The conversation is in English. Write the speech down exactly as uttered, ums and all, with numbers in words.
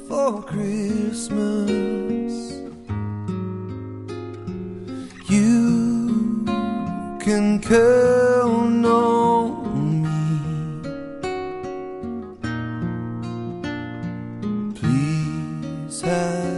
for Christmas. You can count on me. Please have